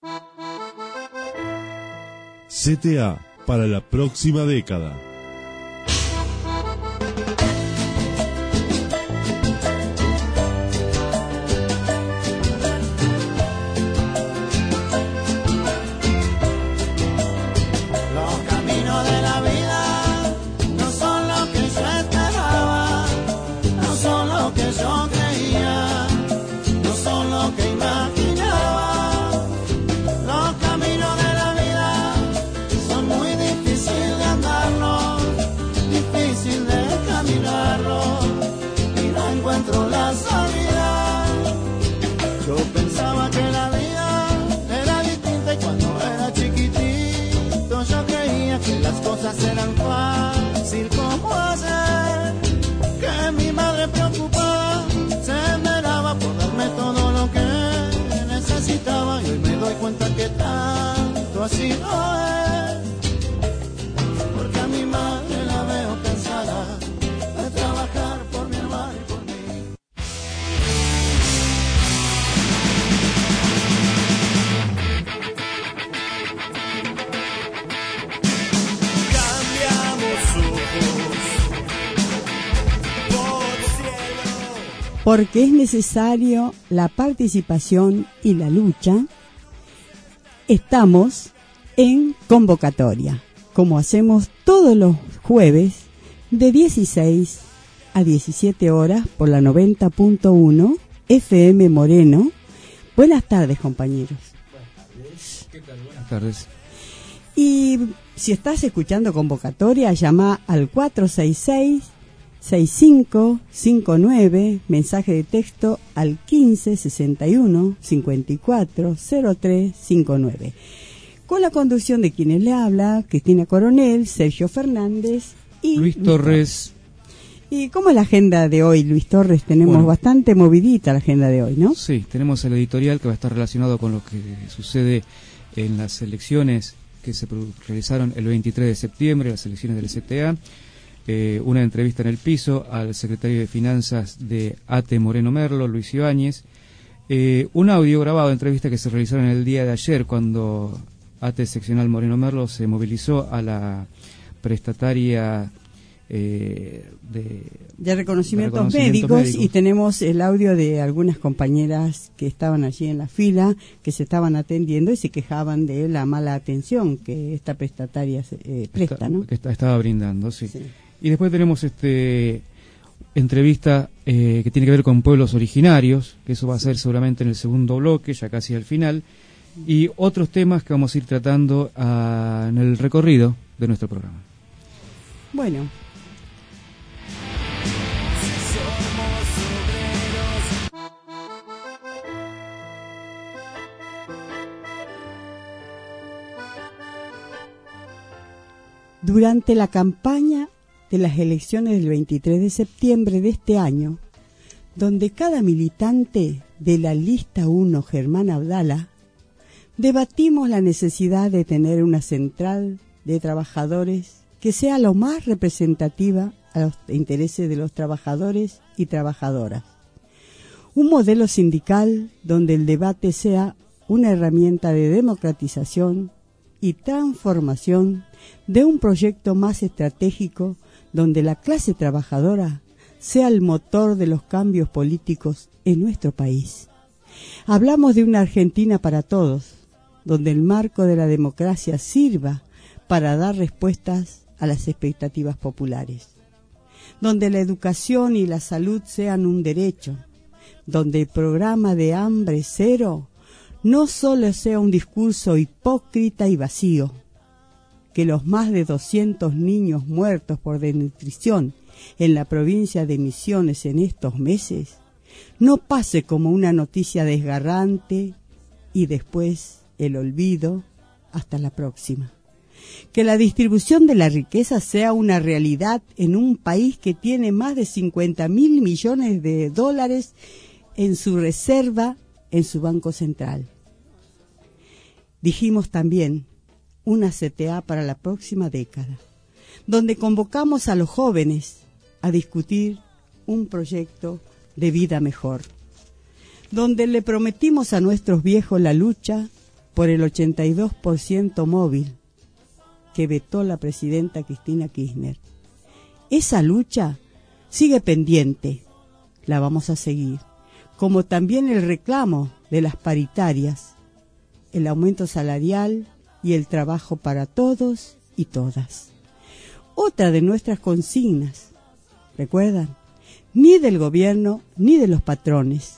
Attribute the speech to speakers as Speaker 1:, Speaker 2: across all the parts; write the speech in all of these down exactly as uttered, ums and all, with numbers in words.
Speaker 1: C T A para la próxima década.
Speaker 2: Eran fácil como hacer que mi madre preocupada se esmeraba por darme todo lo que necesitaba, y hoy me doy cuenta que tanto así no es, porque a mi madre la veo cansada de trabajar por mi hermano y por mí.
Speaker 3: Porque es necesario la participación y la lucha, estamos en convocatoria, como hacemos todos los jueves de dieciséis a diecisiete horas por la noventa punto uno F M Moreno. Buenas tardes, compañeros.
Speaker 4: Buenas tardes. ¿Qué tal? Buenas tardes.
Speaker 3: Y si estás escuchando convocatoria, llama al cuatro seis seis, seis cinco cinco nueve, mensaje de texto al quince sesenta y uno cincuenta y cuatro cero tres cincuenta y nueve. Con la conducción de quienes le habla, Cristina Coronel, Sergio Fernández y
Speaker 4: Luis, Luis Torres.
Speaker 3: ¿Y cómo es la agenda de hoy, Luis Torres? Tenemos
Speaker 4: bueno,
Speaker 3: bastante movidita la agenda de hoy, ¿no?
Speaker 4: Sí, tenemos el editorial que va a estar relacionado con lo que sucede en las elecciones que se realizaron el veintitrés de septiembre, las elecciones del C T A. Eh, una entrevista en el piso al secretario de Finanzas de A T E Moreno Merlo, Luis Ibáñez, eh, un audio grabado de entrevista que se realizaron el día de ayer cuando A T E Seccional Moreno Merlo se movilizó a la prestataria eh, de,
Speaker 3: de reconocimientos,
Speaker 4: de reconocimientos
Speaker 3: médicos,
Speaker 4: médicos,
Speaker 3: y tenemos el audio de algunas compañeras que estaban allí en la fila, que se estaban atendiendo y se quejaban de la mala atención que esta prestataria eh, presta,
Speaker 4: está,
Speaker 3: ¿no?
Speaker 4: Que está, estaba brindando, sí.
Speaker 3: Sí.
Speaker 4: Y después tenemos este entrevista eh, que tiene que ver con pueblos originarios, que eso va a ser seguramente en el segundo bloque, ya casi al final, y otros temas que vamos a ir tratando uh, en el recorrido de nuestro programa.
Speaker 3: Bueno. Durante la campaña de las elecciones del veintitrés de septiembre de este año, donde cada militante de la lista uno, Germán Abdala, debatimos la necesidad de tener una central de trabajadores que sea lo más representativa a los intereses de los trabajadores y trabajadoras. Un modelo sindical donde el debate sea una herramienta de democratización y transformación de un proyecto más estratégico donde la clase trabajadora sea el motor de los cambios políticos en nuestro país. Hablamos de una Argentina para todos, donde el marco de la democracia sirva para dar respuestas a las expectativas populares, donde la educación y la salud sean un derecho, donde el programa de hambre cero no solo sea un discurso hipócrita y vacío, que los más de doscientos niños muertos por desnutrición en la provincia de Misiones en estos meses no pase como una noticia desgarrante y después el olvido hasta la próxima. Que la distribución de la riqueza sea una realidad en un país que tiene más de cincuenta mil millones de dólares en su reserva en su Banco Central. Dijimos también una C T A para la próxima década, donde convocamos a los jóvenes a discutir un proyecto de vida mejor, donde le prometimos a nuestros viejos la lucha por el ochenta y dos por ciento móvil que vetó la presidenta Cristina Kirchner. Esa lucha sigue pendiente, la vamos a seguir, como también el reclamo de las paritarias, el aumento salarial y el trabajo para todos y todas. Otra de nuestras consignas, ¿recuerdan? Ni del gobierno ni de los patrones.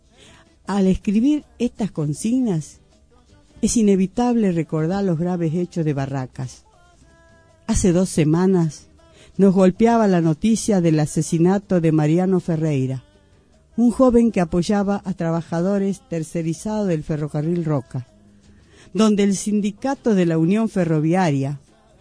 Speaker 3: Al escribir estas consignas, es inevitable recordar los graves hechos de Barracas. Hace dos semanas nos golpeaba la noticia del asesinato de Mariano Ferreira, un joven que apoyaba a trabajadores tercerizados del ferrocarril Roca, donde el sindicato de la Unión Ferroviaria,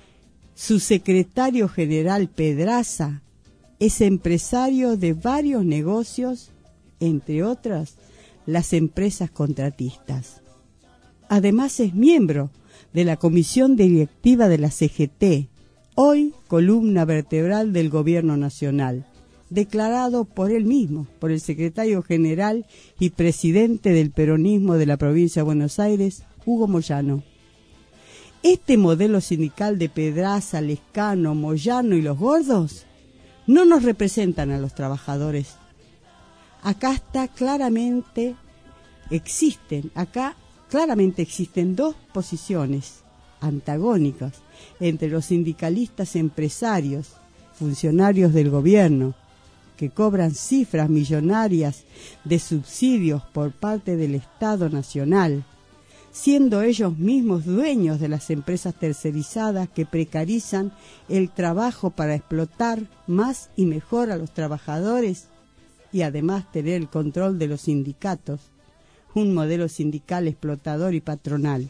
Speaker 3: su secretario general Pedraza, es empresario de varios negocios, entre otras las empresas contratistas. Además es miembro de la comisión directiva de la C G T, hoy columna vertebral del gobierno nacional, declarado por él mismo, por el secretario general y presidente del peronismo de la provincia de Buenos Aires, Hugo Moyano. Este modelo sindical de Pedraza, Lescano, Moyano y los gordos no nos representan a los trabajadores. Acá está claramente, existen, acá claramente existen dos posiciones antagónicas entre los sindicalistas empresarios, funcionarios del gobierno, que cobran cifras millonarias de subsidios por parte del Estado Nacional, siendo ellos mismos dueños de las empresas tercerizadas que precarizan el trabajo para explotar más y mejor a los trabajadores y además tener el control de los sindicatos, un modelo sindical explotador y patronal.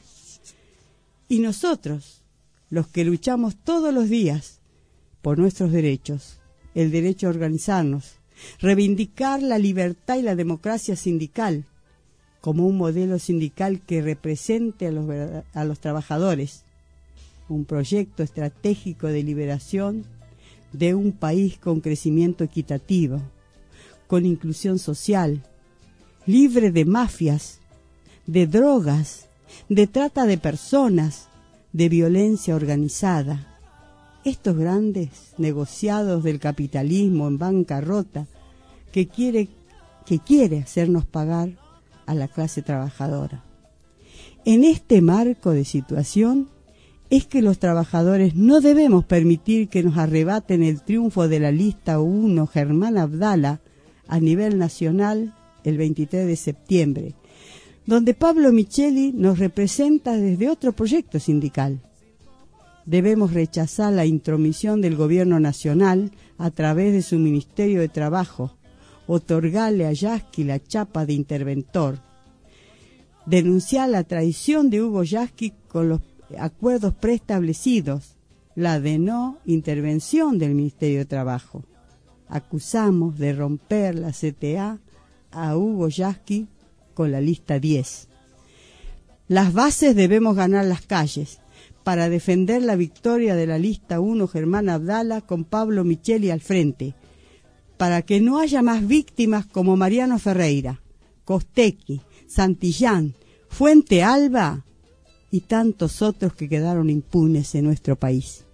Speaker 3: Y nosotros, los que luchamos todos los días por nuestros derechos, el derecho a organizarnos, reivindicar la libertad y la democracia sindical, como un modelo sindical que represente a los, a los trabajadores, un proyecto estratégico de liberación de un país con crecimiento equitativo, con inclusión social, libre de mafias, de drogas, de trata de personas, de violencia organizada. Estos grandes negociados del capitalismo en bancarrota que quiere, que quiere hacernos pagar a la clase trabajadora. En este marco de situación es que los trabajadores no debemos permitir que nos arrebaten el triunfo de la lista uno Germán Abdala a nivel nacional el veintitrés de septiembre, donde Pablo Micheli nos representa desde otro proyecto sindical. Debemos rechazar la intromisión del gobierno nacional a través de su Ministerio de Trabajo, otorgarle a Yasky la chapa de interventor, denunciar la traición de Hugo Yasky con los acuerdos preestablecidos, la de no intervención del Ministerio de Trabajo. Acusamos de romper la C T A a Hugo Yasky con la lista diez. Las bases debemos ganar las calles para defender la victoria de la lista uno Germán Abdala con Pablo Micheli al frente, para que no haya más víctimas como Mariano Ferreira, Costequi, Santillán, Fuente Alba y tantos otros que quedaron impunes en nuestro país.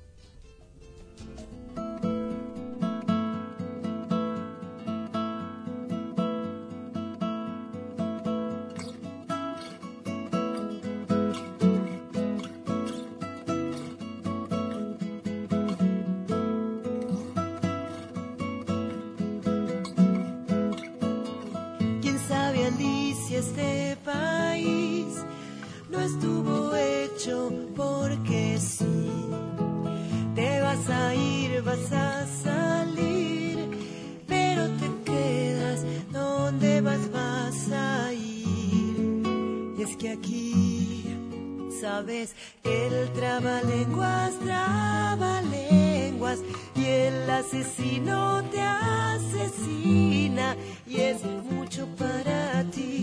Speaker 5: Este país no estuvo hecho porque sí. Te vas a ir, vas a salir, pero te quedas donde vas, vas a ir. Y es que aquí, sabes, el trabalenguas, trabalenguas, y el asesino te asesina, y es mucho para ti.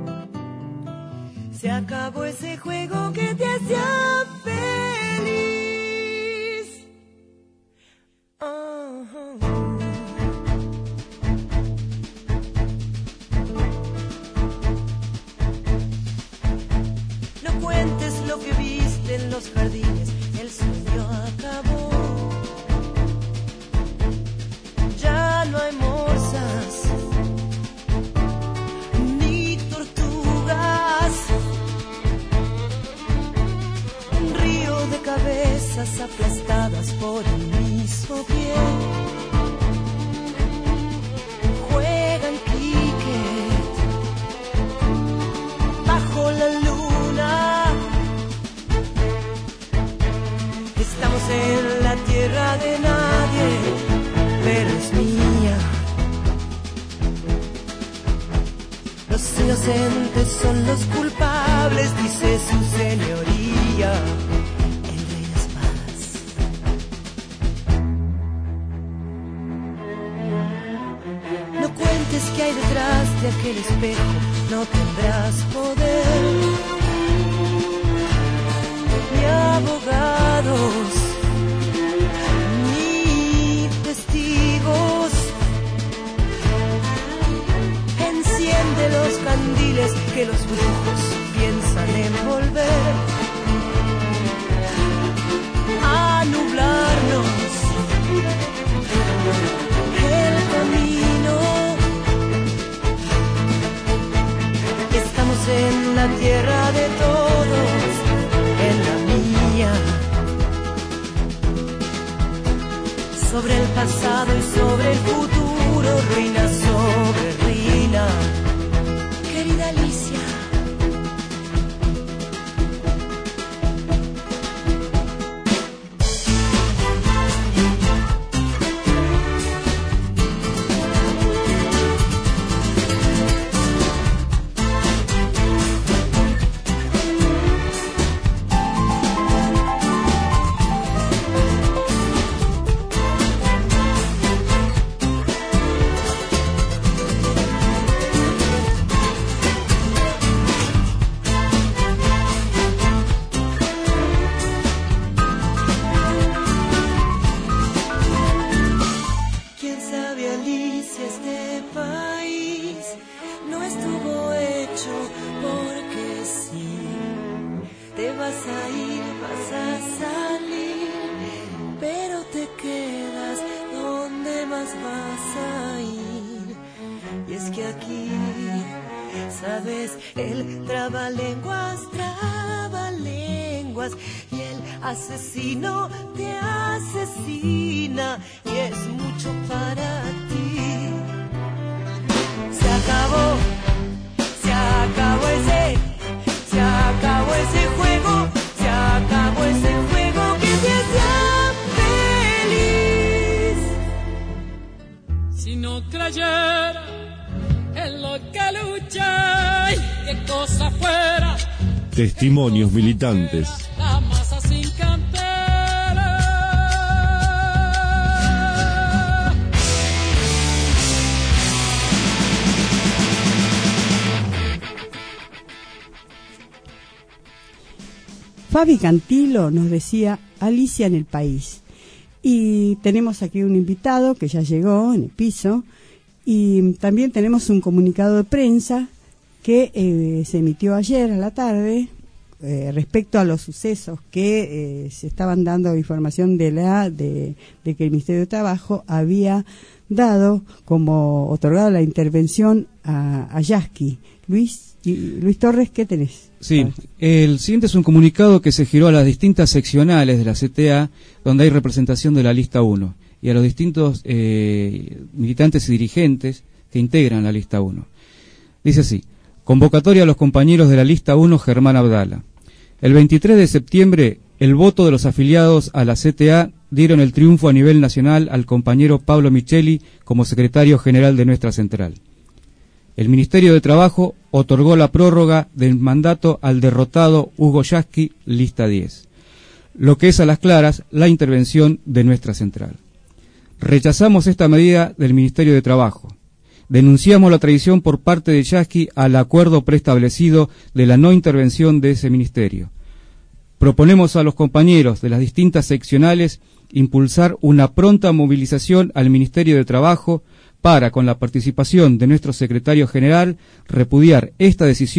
Speaker 5: Se acabó ese juego que te hacía feliz. Oh, oh, oh. los jardines el sueño acabó. Ya no hay morsas ni tortugas, un río de cabezas aplastadas por el mismo pie. Juegan cricket bajo la luna. Estamos en la tierra de nadie, pero es mía. Los inocentes son los culpables, dice su señoría, el rey de espadas. No cuentes que hay detrás de aquel espejo, no tendrás poder, ni abogados, ni testigos. Enciende los candiles que los brujos piensan envolver, a nublarnos el camino. Estamos en la tierra de todos, en la mía. Sobre el pasado y sobre el futuro, ruina sobre ruina. Querida Alicia, asesino te asesina y es mucho para ti. Se acabó, se acabó ese, se acabó ese juego, se acabó ese juego que te hacía feliz.
Speaker 6: Si no creyera en lo que luché, qué cosa fuera.
Speaker 1: Testimonios militantes.
Speaker 6: La masa sin cantera.
Speaker 3: Fabi Cantilo nos decía Alicia en el país. Y tenemos aquí un invitado que ya llegó en el piso. Y también tenemos un comunicado de prensa que eh, se emitió ayer a la tarde eh, respecto a los sucesos que eh, se estaban dando, información de la de, de que el Ministerio de Trabajo había dado como otorgado la intervención a, a Yasky. Luis, Luis Torres, ¿qué tenés?
Speaker 4: Sí, el siguiente es un comunicado que se giró a las distintas seccionales de la C T A, donde hay representación de la lista uno, y a los distintos eh, militantes y dirigentes que integran la lista uno. Dice así: convocatoria a los compañeros de la lista uno Germán Abdala. El veintitrés de septiembre, el voto de los afiliados a la C T A dieron el triunfo a nivel nacional al compañero Pablo Micheli como secretario general de nuestra central. El Ministerio de Trabajo otorgó la prórroga del mandato al derrotado Hugo Yasky, lista diez, lo que es a las claras la intervención de nuestra central. Rechazamos esta medida del Ministerio de Trabajo. Denunciamos la traición por parte de Yasky al acuerdo preestablecido de la no intervención de ese ministerio. Proponemos a los compañeros de las distintas seccionales impulsar una pronta movilización al Ministerio de Trabajo para, con la participación de nuestro secretario general, repudiar esta decisión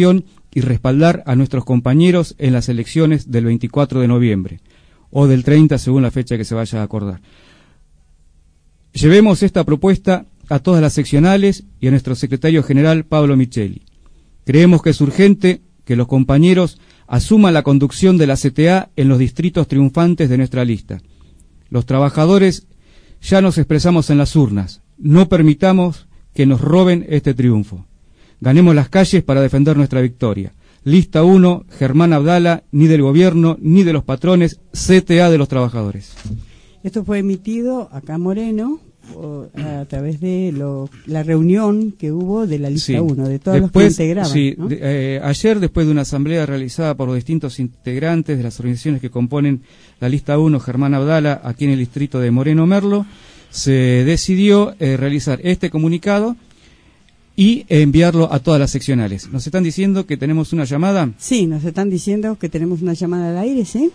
Speaker 4: y respaldar a nuestros compañeros en las elecciones del veinticuatro de noviembre o del treinta según la fecha que se vaya a acordar. Llevemos esta propuesta a todas las seccionales y a nuestro secretario general Pablo Micheli. Creemos que es urgente que los compañeros asuman la conducción de la C T A en los distritos triunfantes de nuestra lista. Los trabajadores ya nos expresamos en las urnas. No permitamos que nos roben este triunfo. Ganemos las calles para defender nuestra victoria. Lista uno, Germán Abdala, ni del gobierno, ni de los patrones, C T A de los trabajadores.
Speaker 3: Esto fue emitido acá en Moreno o, a través de lo, la reunión que hubo de la lista uno, sí, de todos después, los que integraban. Sí, ¿no? de, eh, ayer, después de una asamblea realizada por los distintos integrantes de las organizaciones que componen la lista uno, Germán Abdala, aquí en el distrito de Moreno Merlo, se decidió eh, realizar este comunicado y enviarlo a todas las seccionales. ¿Nos están diciendo que tenemos una llamada? Sí, nos están diciendo que tenemos una llamada al aire, ¿sí?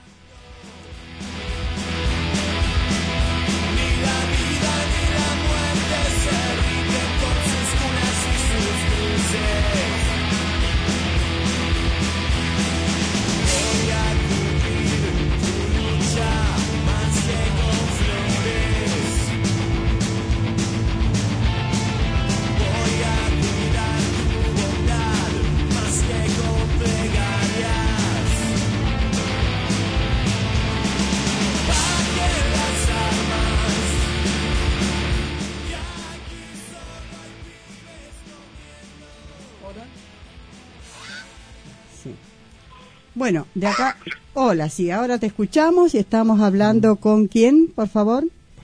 Speaker 3: Bueno, de acá, hola, sí, ahora te escuchamos y estamos hablando con quién, por favor.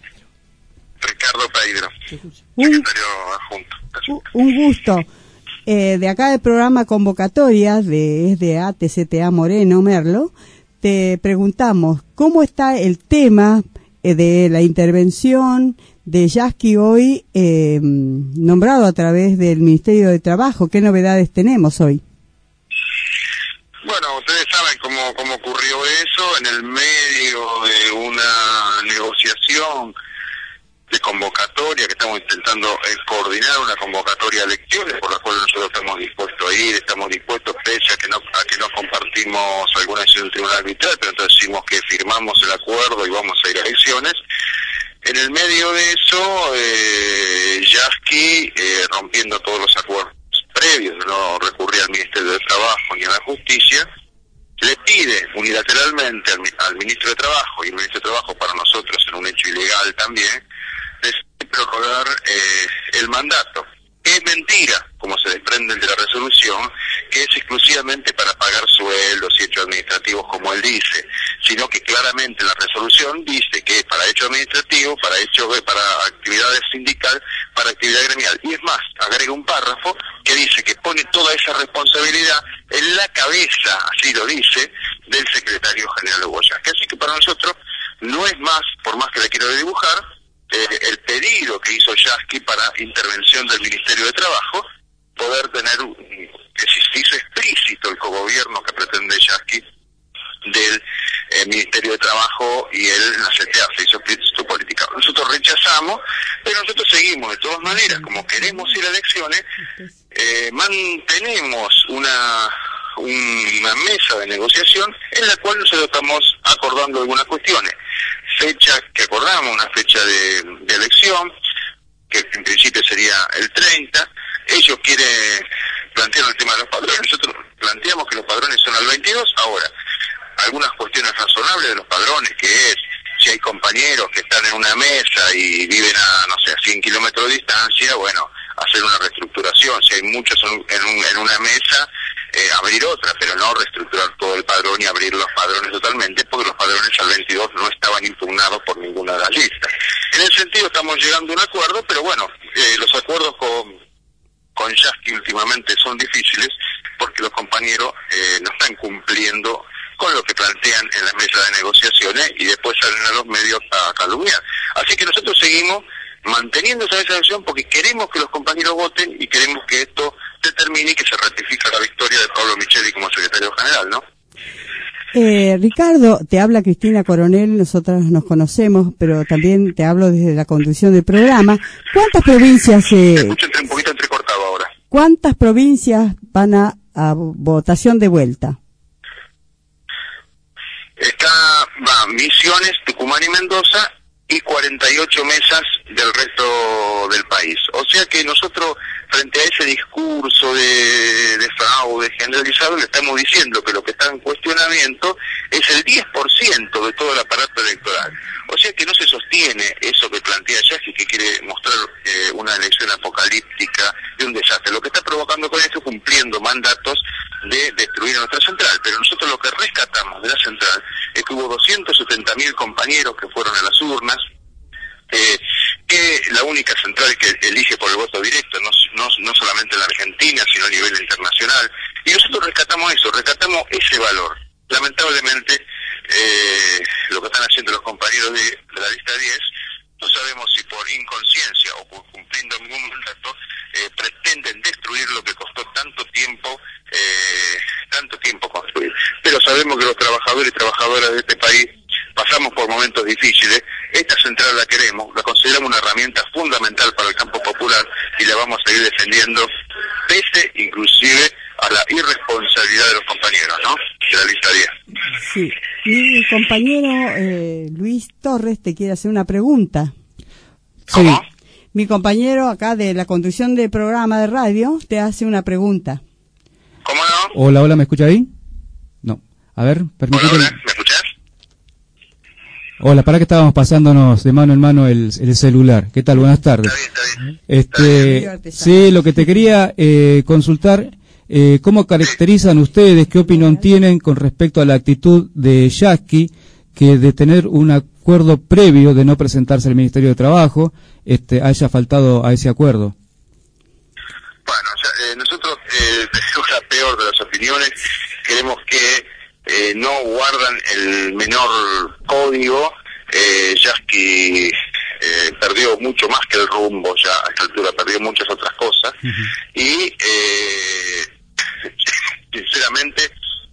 Speaker 7: Ricardo Pedro,
Speaker 3: un,
Speaker 7: secretario adjunto.
Speaker 3: Un gusto. Eh, de acá del programa Convocatorias de, es de A T C T A Moreno Merlo, te preguntamos, ¿cómo está el tema eh, de la intervención de Yasky hoy eh, nombrado a través del Ministerio de Trabajo? ¿Qué novedades tenemos hoy?
Speaker 7: Bueno, ustedes saben cómo, cómo ocurrió eso, en el medio de una negociación de convocatoria que estamos intentando eh, coordinar una convocatoria de elecciones por la cual nosotros estamos dispuestos a ir, estamos dispuestos pese a que no, a que no compartimos alguna decisión del Tribunal Arbitral, pero entonces decimos que firmamos el acuerdo y vamos a ir a elecciones. En el medio de eso, eh, Yasky, eh, rompiendo todos los acuerdos previos, no recurrir al Ministerio de Trabajo ni a la Justicia, le pide unilateralmente al, al Ministro de Trabajo, y el Ministro de Trabajo para nosotros en un hecho ilegal también, de prorrogar eh, el mandato. Es mentira, como se desprende de la resolución, que es exclusivamente para pagar sueldos y hechos administrativos como él dice, sino que claramente la resolución dice que es para hechos administrativos, para hechos, para actividades sindical, para actividad gremial. Y es más, agrega un párrafo que dice que pone toda esa responsabilidad en la cabeza, así lo dice, del secretario general Hugo Yasky. Así que para nosotros no es más, por más que le quiero dibujar, eh, el pedido que hizo Yasky para intervención del Ministerio de Trabajo, poder tener, que se hizo explícito el cogobierno que pretende Yasky del eh, Ministerio de Trabajo y él en la C T A, se hizo explícito política. Nosotros rechazamos, pero nosotros seguimos de todas maneras, como queremos ir a elecciones, eh, mantenemos una una mesa de negociación en la cual nosotros estamos acordando algunas cuestiones. Fecha que acordamos, una fecha de, de elección, que en principio sería el treinta. Ellos quieren plantear el tema de los padrones, nosotros planteamos que los padrones son al veintidós. Ahora, algunas cuestiones razonables de los padrones, que es si hay compañeros que están en una mesa y viven a, no sé, a cien kilómetros de distancia, bueno, hacer una reestructuración. Si hay muchos en, un, en una mesa, eh, abrir otra, pero no reestructurar todo el padrón y abrir los padrones totalmente, porque los padrones al veintidós no estaban impugnados por ninguna de las listas. En ese sentido estamos llegando a un acuerdo, pero bueno, eh, los acuerdos con, con Yasky últimamente son difíciles, porque los compañeros eh, no están cumpliendo con lo que plantean en la mesa de negociaciones y después salen a los medios a calumniar. Así que nosotros seguimos manteniendo esa decisión porque queremos que los compañeros voten y queremos que esto se termine y que se ratifique la victoria de Pablo Micheli como secretario general, ¿no?
Speaker 3: Eh, Ricardo, te habla Cristina Coronel, nosotros nos conocemos, pero también te hablo desde la conducción del programa. ¿Cuántas provincias... Eh,
Speaker 7: Te escucho un poquito entrecortado ahora.
Speaker 3: ¿Cuántas provincias van a a votación de vuelta?
Speaker 7: Está, va, Misiones, Tucumán y Mendoza, y cuarenta y ocho mesas del resto del país. O sea que nosotros, frente a ese discurso de, de fraude generalizado, le estamos diciendo que lo que está en cuestionamiento es el diez por ciento de todo el aparato electoral. O sea que no se sostiene eso que plantea Yasky, que quiere mostrar eh, una elección apocalíptica de un desastre. Lo que está provocando con esto es cumpliendo mandatos de destruir nuestra central. Pero nosotros lo que rescatamos de la central es que hubo doscientos setenta mil compañeros que fueron a las urnas, eh, que la única central que elige por el voto directo, no, no, no solamente en la Argentina, sino a nivel internacional. Y nosotros rescatamos eso, rescatamos ese valor. Lamentablemente, eh, lo que están haciendo los compañeros de, de la lista diez, no sabemos si por inconsciencia o por cumpliendo algún mandato, eh, pretenden destruir lo que costó tanto tiempo, eh, tanto tiempo construir. Pero sabemos que los trabajadores y trabajadoras de este país pasamos por momentos difíciles. Esta central la queremos, la consideramos una herramienta fundamental para el campo popular y la vamos a seguir defendiendo, pese inclusive a la irresponsabilidad de los compañeros, ¿no? De la lista diez.
Speaker 3: Sí. Mi compañero eh, Luis Torres te quiere hacer una pregunta.
Speaker 7: ¿Cómo?
Speaker 3: Sí. Mi compañero acá de la conducción del programa de radio te hace una pregunta.
Speaker 7: ¿Cómo no?
Speaker 4: Hola, hola, ¿me escucha ahí? No. A ver, permíteme.
Speaker 7: Hola, hola, ¿me escuchás?
Speaker 4: Hola, para que estábamos pasándonos de mano en mano el, el celular. ¿Qué tal? Buenas tardes.
Speaker 7: Está bien, está bien.
Speaker 4: Este,
Speaker 3: Está bien.
Speaker 4: sí, lo que te quería eh, consultar, eh, ¿cómo caracterizan ustedes, qué opinión tienen con respecto a la actitud de Yasky, que de tener un acuerdo previo de no presentarse al Ministerio de Trabajo, este, haya faltado a ese acuerdo?
Speaker 7: Bueno, o sea, eh, nosotros eh, tenemos la peor de las opiniones, queremos que eh, no guardan el menor código. eh, Yasky eh, perdió mucho más que el rumbo ya a esta altura, perdió muchas otras cosas. Uh-huh. Y eh, sinceramente,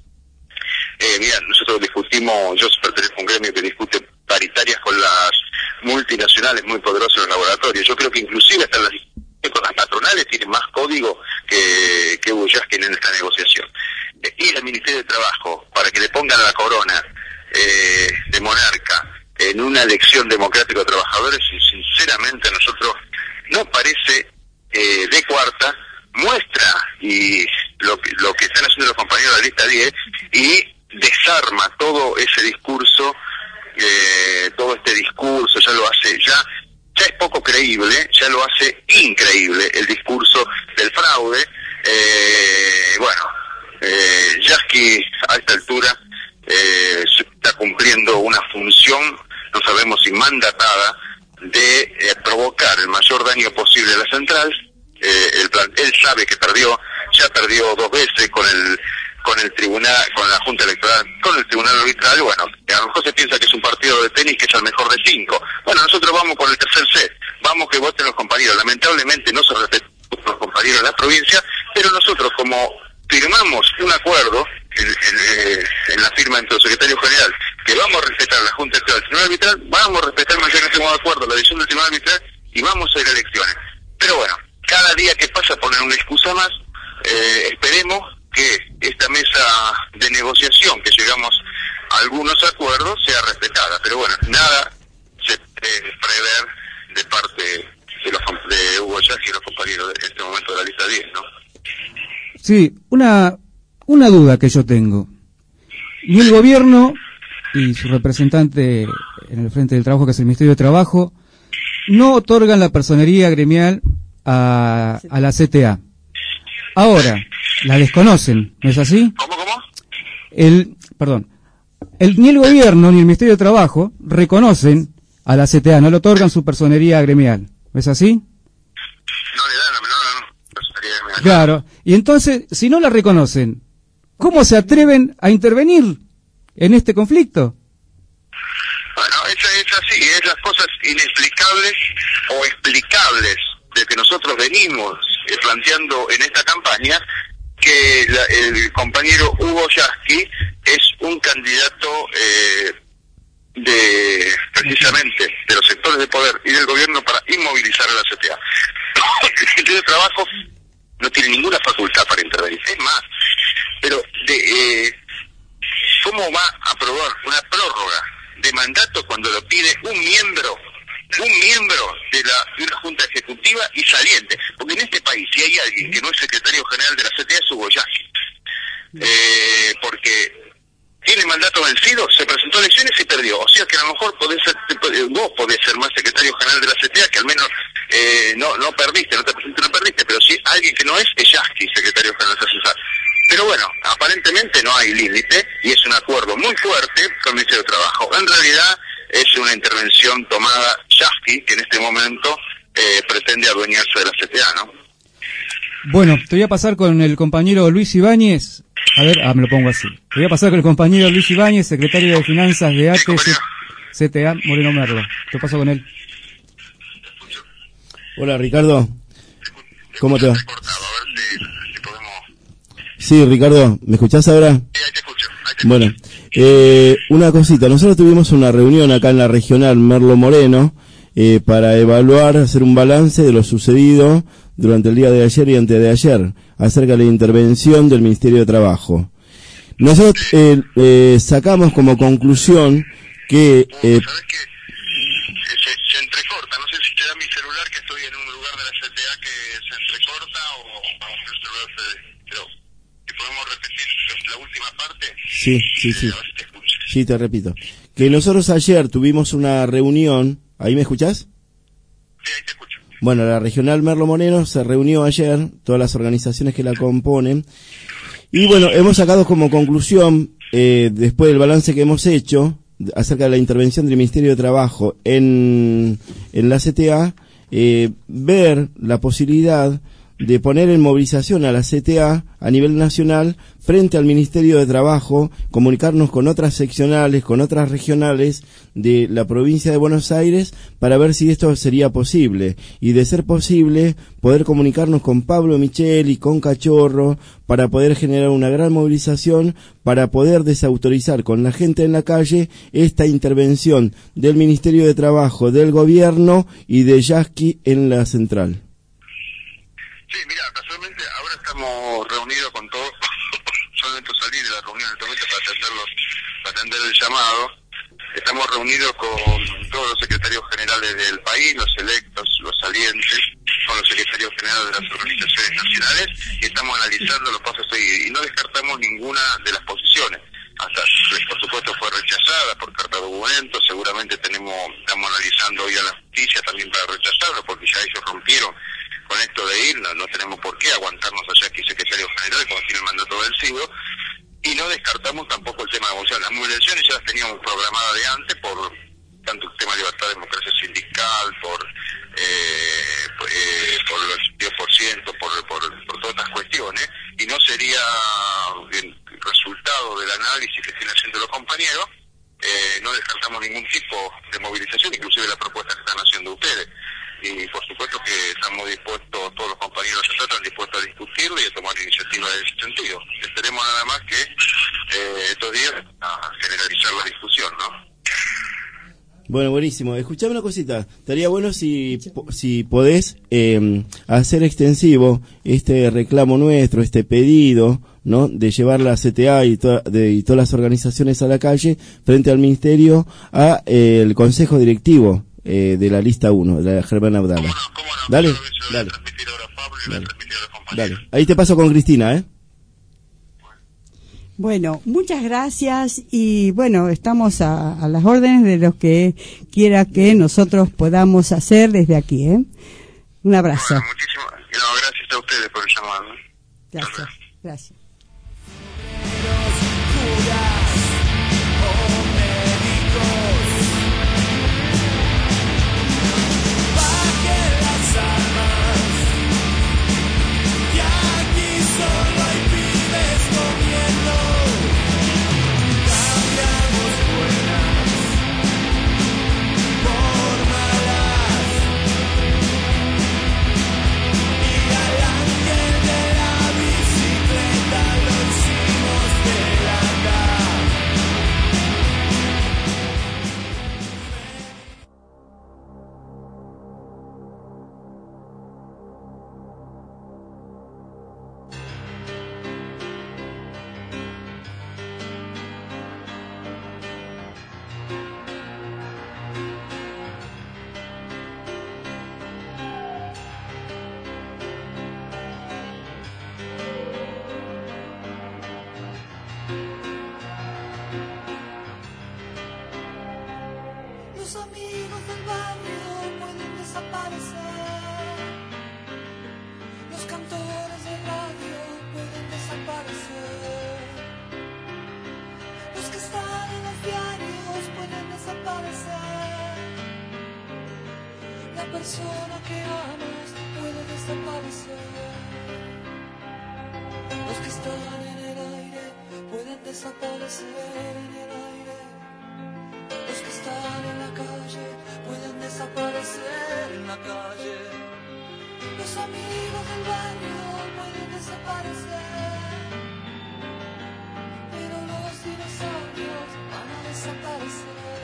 Speaker 7: eh, mira, nosotros discutimos, yo pertenezco a un gremio que discute paritarias con las multinacionales muy poderosas en los laboratorios. Yo creo que inclusive hasta las con las patronales tienen más código que, que hubo Yasky en esta negociación. Eh, ir al Ministerio de Trabajo para que le pongan la corona eh, de monarca en una elección democrática de trabajadores, y sinceramente a nosotros no parece eh, de cuarta, muestra y lo que, lo que están haciendo los compañeros de la lista diez y desarma todo ese discurso, eh, todo este discurso, ya lo hace, ya ya es poco creíble, ya lo hace increíble el discurso del fraude. Eh, bueno, eh, Yasky a esta altura eh, está cumpliendo una función, no sabemos si mandatada, de eh, provocar el mayor daño posible a la central. Eh, el plan, él sabe que perdió, ya perdió dos veces con el con el tribunal, con la Junta Electoral, con el Tribunal Arbitral. Bueno, a lo mejor se piensa que es un partido de tenis que es el mejor de cinco. Bueno, nosotros vamos por el tercer set, vamos que voten los compañeros. Lamentablemente no se respetan los compañeros de la provincia, pero nosotros, como firmamos un acuerdo en, en, en la firma entre el secretario general, que vamos a respetar la Junta Electoral, el Tribunal Arbitral, vamos a respetar mayormente este modo de acuerdo la decisión del Tribunal Arbitral y vamos a ir a elecciones. Pero bueno, cada día que pasa ponen una excusa más. Eh, esperemos que esta mesa de negociación, que llegamos a algunos acuerdos, sea respetada. Pero bueno, nada se puede prever de parte de, los, de Hugo Yasky y los compañeros de este momento de la lista diez, ¿no?
Speaker 4: Sí, una, una duda que yo tengo. Ni el gobierno y su representante en el Frente del Trabajo, que es el Ministerio de Trabajo, no otorgan la personería gremial a, a la C T A. Ahora, la desconocen, ¿no es así?
Speaker 7: ¿Cómo, cómo?
Speaker 4: El, perdón, el, ni el gobierno ni el Ministerio de Trabajo reconocen a la C T A, no le otorgan su personería gremial, ¿no es así?
Speaker 7: No le dan la menor personería gremial.
Speaker 4: Claro, y entonces, si no la reconocen, ¿cómo se atreven a intervenir en este conflicto?
Speaker 7: Bueno, es, es así, es las cosas inexplicables o explicables de que nosotros venimos eh, planteando en esta campaña, que la, el compañero Hugo Yasky es un candidato eh, de precisamente de los sectores de poder y del gobierno para inmovilizar a la C T A. El Ministerio de Trabajo no tiene ninguna facultad para intervenir. Es más, pero de, eh, ¿cómo va a aprobar una prórroga de mandato cuando lo pide un miembro, un miembro de, la, de una junta ejecutiva y saliente? Porque en este país, si hay alguien que no es secretario general de la C T A, es Hugo Yasky. Eh, porque tiene mandato vencido, se presentó a elecciones y perdió. O sea que a lo mejor podés ser, vos podés ser más secretario general de la C T A, que al menos eh, no no perdiste, no te presentaste, no perdiste, pero sí alguien que no es, es Yasky, secretario general de la C T A. Pero bueno, aparentemente no hay límite y es un acuerdo muy fuerte con el Ministerio de Trabajo. En realidad es una intervención tomada Yasky, que en este momento eh, pretende adueñarse de la C T A, ¿no?
Speaker 4: Bueno, te voy a pasar con el compañero Luis Ibáñez. A ver, ah, me lo pongo así. Te voy a pasar con el compañero Luis Ibáñez, secretario de Finanzas de A T E C T A Moreno Merlo. Te paso con él.
Speaker 8: Hola, Ricardo. ¿Cómo te va? Sí, Ricardo, ¿me escuchás ahora?
Speaker 7: Sí, ahí te escucho. Ahí te
Speaker 8: bueno, eh, una cosita. Nosotros tuvimos una reunión acá en la regional Merlo Moreno eh, para evaluar, hacer un balance de lo sucedido durante el día de ayer y antes de ayer, acerca de la intervención del Ministerio de Trabajo. Nosotros eh, eh, sacamos como conclusión que... Eh,
Speaker 7: ¿Sabes qué? Se, se entrecorta, no sé si te da mi celular, que estoy en un lugar de la C T A que se entrecorta, o vamos el celular se... Pero, si podemos repetir la última parte...
Speaker 8: Sí, sí, sí.
Speaker 7: Eh, a ver si te escucho.
Speaker 8: Sí, te repito. Que nosotros ayer tuvimos una reunión... ¿Ahí me escuchás?
Speaker 7: Sí, ahí te escucho.
Speaker 8: Bueno, la regional Merlo Moreno se reunió ayer, todas las organizaciones que la componen, y bueno, hemos sacado como conclusión, eh, después del balance que hemos hecho, acerca de la intervención del Ministerio de Trabajo en, en la C T A, eh, ver la posibilidad de poner en movilización a la C T A a nivel nacional frente al Ministerio de Trabajo, comunicarnos con otras seccionales, con otras regionales de la provincia de Buenos Aires para ver si esto sería posible, y de ser posible poder comunicarnos con Pablo Micheli, con Cachorro, para poder generar una gran movilización, para poder desautorizar con la gente en la calle esta intervención del Ministerio de Trabajo, del gobierno y de Yasky en la central.
Speaker 7: Sí, mira, casualmente ahora estamos reunidos con todos, solamente salí de la reunión en el momento para atenderlos, para atender el llamado. Estamos reunidos con todos los secretarios generales del país, los electos, los salientes, con los secretarios generales de las organizaciones nacionales, y estamos analizando los pasos a seguir, y no descartamos ninguna de las posiciones. Hasta, por supuesto, fue rechazada por carta de documento. Seguramente tenemos, estamos analizando hoy a la justicia también para rechazarlo, porque ya ellos rompieron con esto de ir, no, no tenemos por qué aguantarnos allá aquí secretario general cuando tiene el mandato vencido, y no descartamos tampoco el tema de movilización. Las movilizaciones ya las teníamos programadas de antes por tanto el tema de libertad, democracia sindical, por eh, eh, por el diez por ciento, por, por, por todas estas cuestiones, y no sería el resultado del análisis que estén haciendo los compañeros. Eh, no descartamos ningún tipo de movilización, inclusive la propuesta que están haciendo ustedes. Y por supuesto que estamos dispuestos, todos los compañeros están dispuestos a discutirlo y a tomar iniciativas en ese sentido. Esperemos nada más que eh, estos días a generalizar la discusión, ¿no?
Speaker 8: Bueno, buenísimo. Escuchame una cosita. Estaría bueno si si podés eh, hacer extensivo este reclamo nuestro, este pedido, ¿no?, de llevar la C T A y, to de, y todas las organizaciones a la calle frente al Ministerio, a eh, el Consejo Directivo eh, de la lista uno, de la Germán Abdala.
Speaker 7: ¿Cómo no? ¿Cómo no?
Speaker 8: Dale,
Speaker 7: Lo
Speaker 8: dale.
Speaker 7: dale.
Speaker 8: Dale. Ahí te paso con Cristina, ¿eh?
Speaker 3: Bueno, muchas gracias, y bueno, estamos a, a las órdenes de lo que quiera que nosotros podamos hacer desde aquí, ¿eh? Un abrazo.
Speaker 7: Bueno, muchísimas no, gracias a ustedes por el llamado.
Speaker 3: Gracias, gracias.
Speaker 2: Y al ángel de la bicicleta Los amigos del barrio pueden desaparecer. Los cantores de radio pueden desaparecer. Los que están en los diarios pueden desaparecer. La persona que amas puede desaparecer. Los que están en el aire pueden desaparecer en el aire. Los que están en la calle pueden desaparecer en la calle. Los amigos del barrio pueden desaparecer. Pero los dinosaurios van a desaparecer.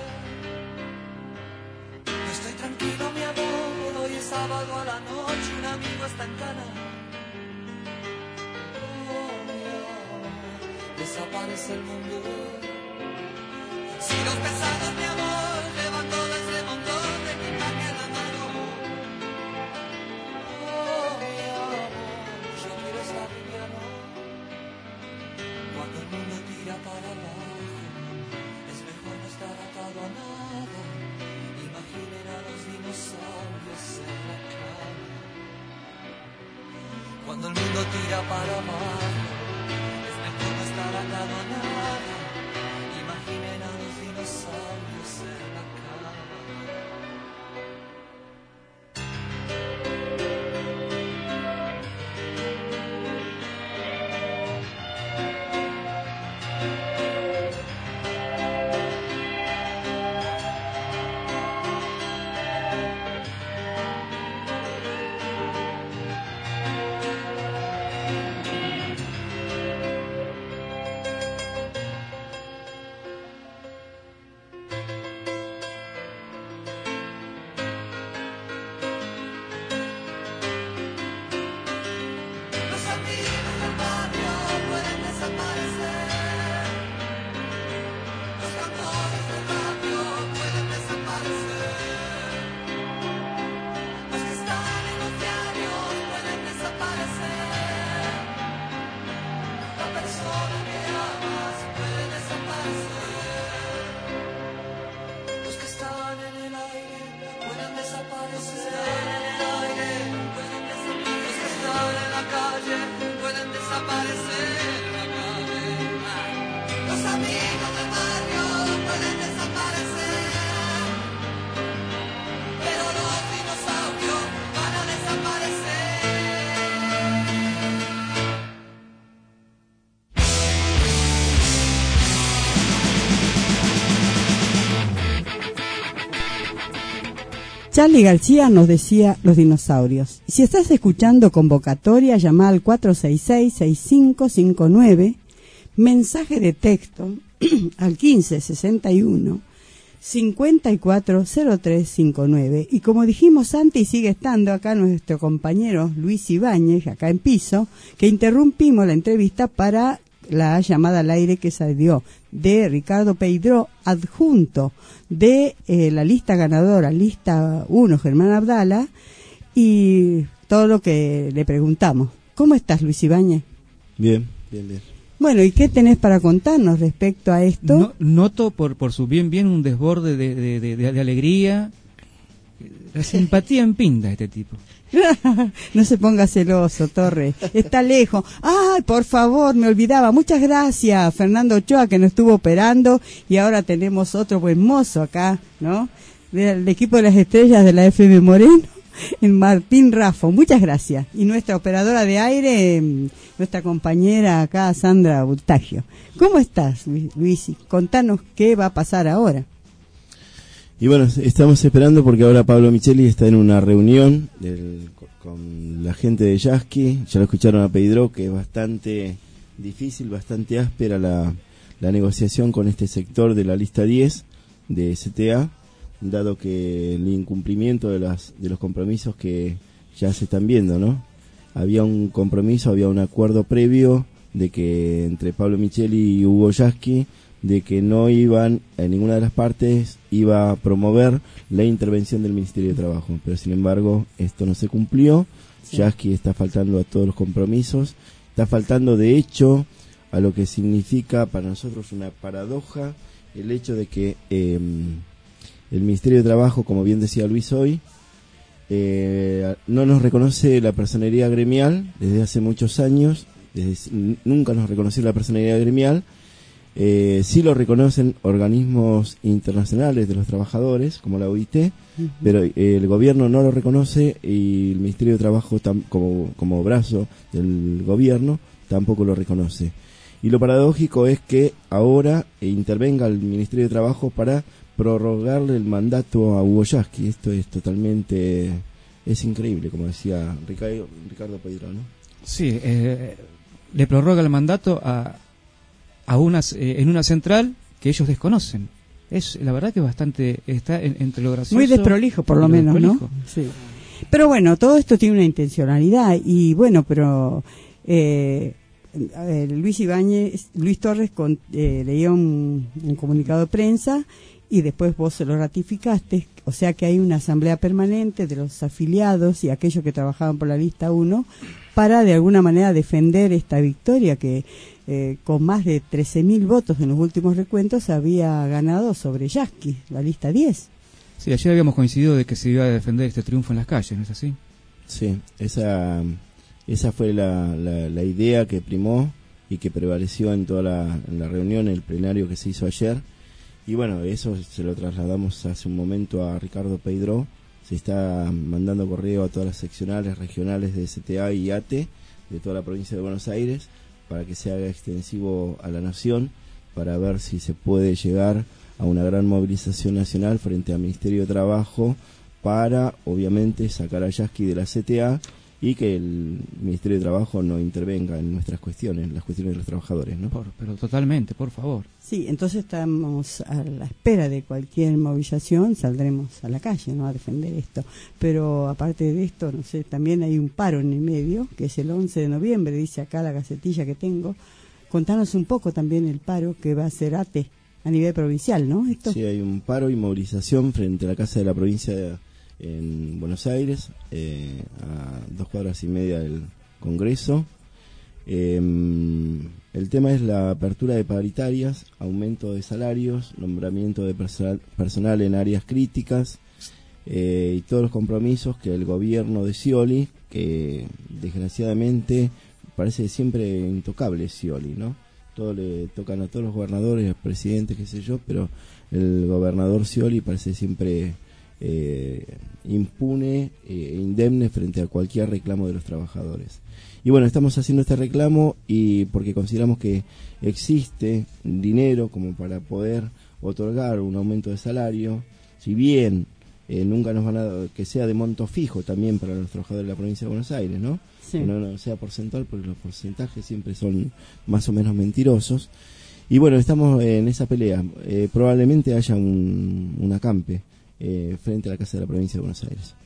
Speaker 2: No estoy tranquilo, mi amor, hoy es sábado a la noche, un amigo está en cana. Oh, mi amor, desaparece el mundo. Si los pesados, mi amor, llevan todo ese montón de equipaje en la mano. Oh, mi amor, yo quiero estar liviano. Cuando el mundo tira para abajo, es mejor no estar atado a nada. Imaginen a los dinosaurios en la cama. Cuando el mundo tira para abajo, es mejor no estar atado a nada. Imaginen a los dinosaurios en la cama.
Speaker 3: Charly García nos decía los dinosaurios. Si estás escuchando convocatoria, llama al cuatro seis seis, seis cinco cinco nueve, mensaje de texto al quince sesenta y uno, cincuenta y cuatro cero tres cincuenta y nueve. Y como dijimos antes, y sigue estando acá nuestro compañero Luis Ibáñez, acá en piso, que interrumpimos la entrevista para la llamada al aire que salió de Ricardo Peidró, adjunto de eh, la lista ganadora, lista uno, Germán Abdala, y todo lo que le preguntamos. ¿Cómo estás, Luis Ibáñez?
Speaker 8: Bien, bien, bien.
Speaker 3: Bueno, ¿y qué tenés para contarnos respecto a esto?
Speaker 4: No, noto por por su bien bien un desborde de, de, de, de, de alegría, la simpatía en pinta este tipo.
Speaker 3: No se ponga celoso, Torres. Está lejos. Ay, por favor, me olvidaba. Muchas gracias, Fernando Ochoa, que nos estuvo operando. Y ahora tenemos otro buen mozo acá, ¿no? Del equipo de las estrellas de la F M Moreno, el Martín Raffo. Muchas gracias. Y nuestra operadora de aire, nuestra compañera acá, Sandra Bultagio. ¿Cómo estás, Luis? Contanos qué va a pasar ahora.
Speaker 8: Y bueno, estamos esperando porque ahora Pablo Micheli está en una reunión del, con la gente de Yasky. Ya lo escucharon a Peidró, que es bastante difícil, bastante áspera la, la negociación con este sector de la lista diez de S T A, dado que el incumplimiento de, las, de los compromisos que ya se están viendo, ¿no? Había un compromiso, había un acuerdo previo de que entre Pablo Micheli y Hugo Yasky, de que no iban, en ninguna de las partes iba a promover la intervención del Ministerio de Trabajo, pero sin embargo esto no se cumplió. Sí. Yasky está faltando a todos los compromisos, está faltando de hecho a lo que significa para nosotros una paradoja el hecho de que eh, el Ministerio de Trabajo, como bien decía Luis hoy, eh, no nos reconoce la personería gremial desde hace muchos años, desde, nunca nos reconoció la personería gremial. Eh, sí lo reconocen organismos internacionales de los trabajadores, como la O I T, uh-huh. pero eh, el gobierno no lo reconoce y el Ministerio de Trabajo, tam- como, como brazo del gobierno, tampoco lo reconoce. Y lo paradójico es que ahora eh, intervenga el Ministerio de Trabajo para prorrogarle el mandato a Hugo Yasky. Esto es totalmente, es increíble, como decía Ricardo, Ricardo Peiró, ¿no?
Speaker 4: Sí, eh, le prorroga el mandato a a unas eh, en una central que ellos desconocen. Es la verdad que bastante está en, entre lo gracioso,
Speaker 3: muy desprolijo por lo menos, desprolijo. ¿No? Sí. Pero bueno, todo esto tiene una intencionalidad y bueno, pero eh, a ver, Luis Ibáñez, Luis Torres con, eh, leía un, un comunicado de prensa y después vos se lo ratificaste, o sea que hay una asamblea permanente de los afiliados y aquellos que trabajaban por la lista uno para de alguna manera defender esta victoria que eh, con más de trece mil votos en los últimos recuentos había ganado sobre Yasky, la lista diez.
Speaker 4: Sí, ayer habíamos coincidido de que se iba a defender este triunfo en las calles, ¿no es así?
Speaker 8: Sí, esa, esa fue la, la, la idea que primó y que prevaleció en toda la, en la reunión, en el plenario que se hizo ayer. Y bueno, eso se lo trasladamos hace un momento a Ricardo Peiró. Se está mandando correo a todas las seccionales regionales de S T A y A T E de toda la provincia de Buenos Aires para que se haga extensivo a la nación, para ver si se puede llegar a una gran movilización nacional frente al Ministerio de Trabajo para, obviamente, sacar a Yasky de la C T A y que el Ministerio de Trabajo no intervenga en nuestras cuestiones, las cuestiones de los trabajadores, ¿no?
Speaker 4: Por, pero totalmente, por favor.
Speaker 3: Sí, entonces estamos a la espera de cualquier movilización, saldremos a la calle, ¿no?, a defender esto. Pero aparte de esto, no sé, también hay un paro en el medio, que es el once de noviembre, dice acá la gacetilla que tengo. Contanos un poco también el paro que va a hacer A T E a nivel provincial, ¿no? Esto.
Speaker 8: Sí, hay un paro y movilización frente a la Casa de la Provincia de en Buenos Aires, eh, a dos cuadras y media del Congreso. Eh, el tema es la apertura de paritarias, aumento de salarios, nombramiento de personal, personal en áreas críticas eh, y todos los compromisos que el gobierno de Scioli, que desgraciadamente parece siempre intocable Scioli, ¿no? Todo le tocan a todos los gobernadores, los presidentes, qué sé yo, pero el gobernador Scioli parece siempre Eh, impune e eh, indemne frente a cualquier reclamo de los trabajadores. Y bueno, estamos haciendo este reclamo y porque consideramos que existe dinero como para poder otorgar un aumento de salario, si bien eh, nunca nos van a dar, que sea de monto fijo también para los trabajadores de la provincia de Buenos Aires, ¿no? Sí. Que no, no sea porcentual, porque los porcentajes siempre son más o menos mentirosos. Y bueno, estamos en esa pelea. Eh, probablemente haya un, un acampe Eh, frente a la Casa de la Provincia de Buenos Aires.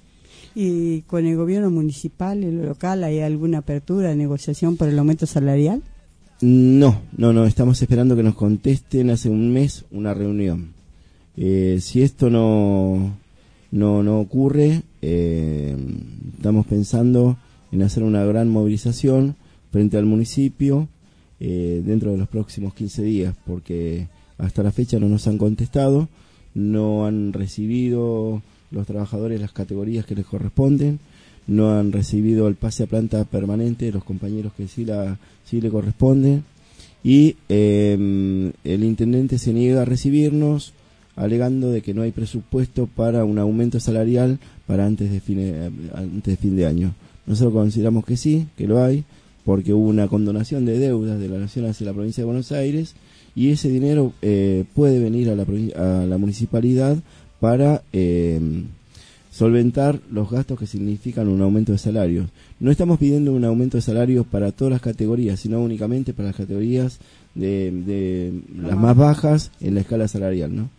Speaker 3: ¿Y con el gobierno municipal, el local, hay alguna apertura de negociación por el aumento salarial?
Speaker 8: No, no, no, estamos esperando que nos contesten hace un mes una reunión. Eh, si esto no, no, no ocurre, eh, estamos pensando en hacer una gran movilización frente al municipio eh, dentro de los próximos quince días, porque hasta la fecha no nos han contestado. No han recibido los trabajadores las categorías que les corresponden, no han recibido el pase a planta permanente los compañeros que sí, la, sí le corresponden, y eh, el intendente se niega a recibirnos, alegando de que no hay presupuesto para un aumento salarial para antes de fin, antes de fin de año. Nosotros consideramos que sí, que lo hay, porque hubo una condonación de deudas de la Nación hacia la provincia de Buenos Aires, y ese dinero eh, puede venir a la, a la municipalidad para eh, solventar los gastos que significan un aumento de salarios. No estamos pidiendo un aumento de salarios para todas las categorías, sino únicamente para las categorías de, de las más bajas en la escala salarial, ¿no?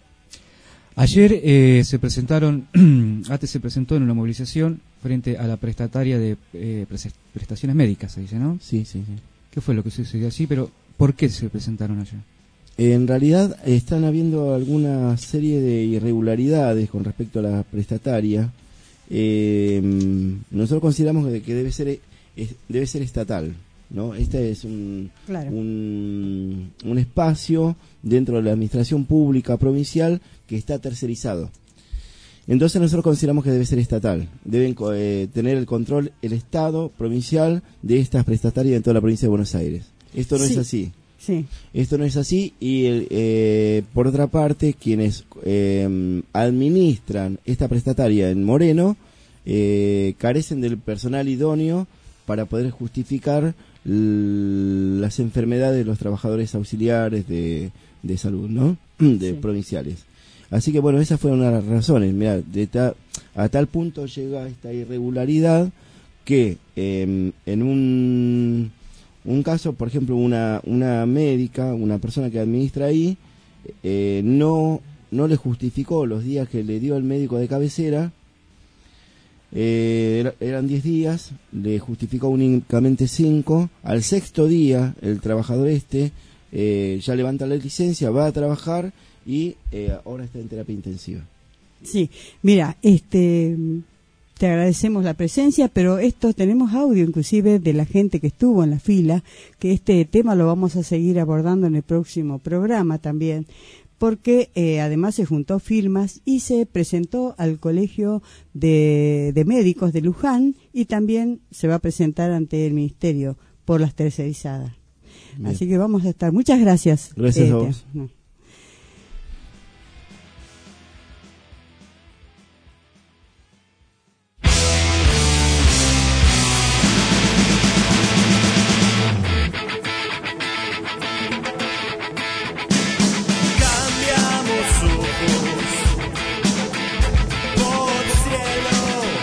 Speaker 4: Ayer eh, se presentaron, A T E se presentó en una movilización frente a la prestataria de eh, prestaciones médicas, se dice, ¿no?
Speaker 8: Sí, sí, sí.
Speaker 4: ¿Qué fue lo que sucedió así? Pero ¿por qué se presentaron ayer?
Speaker 8: En realidad están habiendo alguna serie de irregularidades con respecto a la prestataria. Eh, nosotros consideramos que debe ser, debe ser estatal. ¿no? Este es un,
Speaker 3: Claro.
Speaker 8: un, un espacio dentro de la administración pública provincial que está tercerizado. Entonces nosotros consideramos que debe ser estatal. Deben eh, tener el control el Estado provincial de estas prestatarias en toda la provincia de Buenos Aires. Esto no
Speaker 3: Sí.
Speaker 8: es así.
Speaker 3: Sí.
Speaker 8: Esto no es así y el, eh, por otra parte quienes eh, administran esta prestataria en Moreno eh, carecen del personal idóneo para poder justificar l- las enfermedades de los trabajadores auxiliares de, de salud, ¿no? De
Speaker 3: Sí.
Speaker 8: provinciales. Así que bueno, esas fueron las razones. Mira, de ta- a tal punto llega esta irregularidad que eh, en un un caso, por ejemplo, una una médica, una persona que administra ahí, eh, no no le justificó los días que le dio el médico de cabecera. Eh, era- eran diez días, le justificó únicamente cinco. Al sexto día, el trabajador este eh, ya levanta la licencia, va a trabajar y eh, ahora está en terapia intensiva.
Speaker 3: Sí, mira, este, te agradecemos la presencia, pero esto tenemos audio inclusive de la gente que estuvo en la fila, que este tema lo vamos a seguir abordando en el próximo programa también, porque eh, además se juntó firmas y se presentó al Colegio de, de Médicos de Luján y también se va a presentar ante el Ministerio por las tercerizadas.
Speaker 8: Bien.
Speaker 3: Así que vamos a estar. Muchas gracias.
Speaker 8: Gracias a
Speaker 3: te-
Speaker 8: vos.
Speaker 3: no.
Speaker 2: Cambiamos ojos por cielo,